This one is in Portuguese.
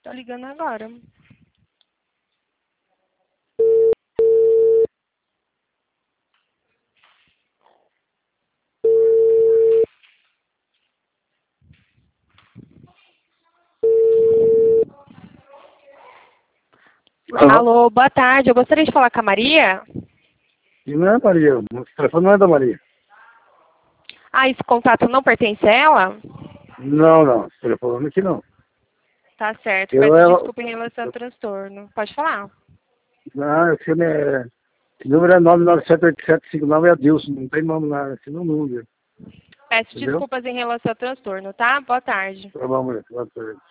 Tá ligando agora. Alô, boa tarde. Eu gostaria de falar com a Maria. E não é Maria, o telefone não é da Maria. Ah, esse contato não pertence a ela? Não, esse telefone aqui não. Tá certo. Eu, Peço ela, desculpa em relação ao transtorno. Pode falar. não, esse número é 9978759 é Adilson, não tem nome lá, esse não é o número. Peço Entendeu? desculpas em relação ao transtorno, tá? Boa tarde. Tá bom, mulher, boa tarde.